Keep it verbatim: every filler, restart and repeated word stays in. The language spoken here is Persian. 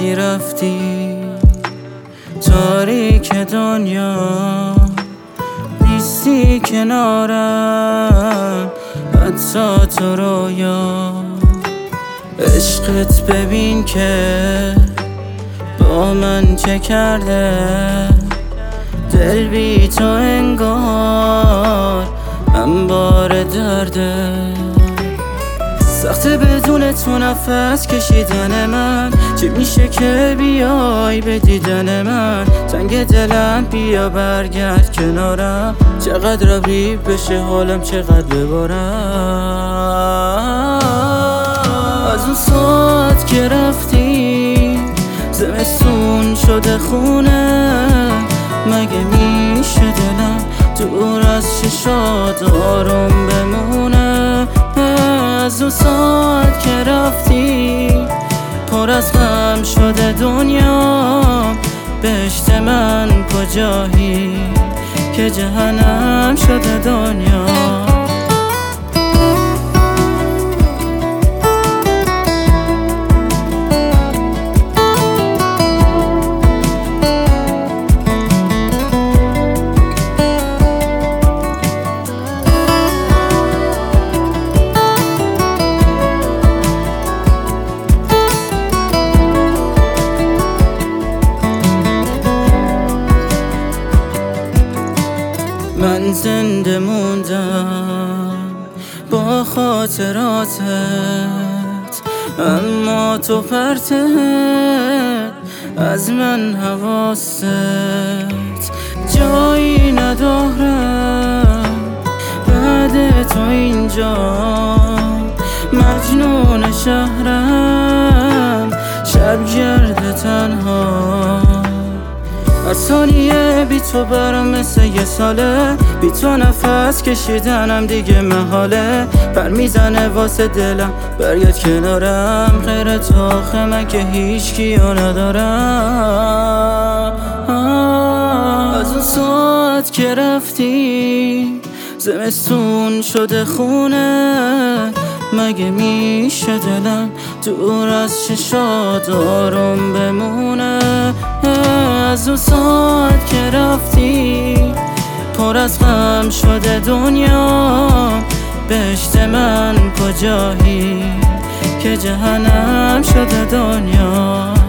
وقتی رفتی تاریک دنیا، نیستی کنارم حتی تو رویا. عشقت ببین که با من چه کرده، دل بی تو انگار انبار درده. سخته بدون تو نفس کشیدن من، چی میشه که بیای به دیدن من؟ تنگ دلم بیا برگرد کنارم، چقدر ربی بشه حالم چقدر ببارم. از اون ساعت که رفتی زمستون شده خونه، مگه میشه دلم دور از چشات آروم بمونه؟ از اون ساعت که رفتی پر از غم شده دنیا، بهشت من کجایی که جهنم شده دنیا. من زنده موندم با خاطراتت، اما تو پرتت از من حواست جایی ندارم بعد تو اینجا. مجنون شهرم شبگرد تنها، هر ثانیه بی تو برام مثل یه ساله، بی تو نفس کشیدنم دیگه محاله. پر میزنه واسه دلم برگرد کنارم، غیر تو آخه من که هیچ کیو ندارم. از اون ساعت که رفتی زمستون شده خونه، مگه میشه دلم دور از چشات آروم بمونه؟ از اون ساعت که رفتی پر از غم شده دنیا، بهشت من کجایی که جهنم شده دنیا.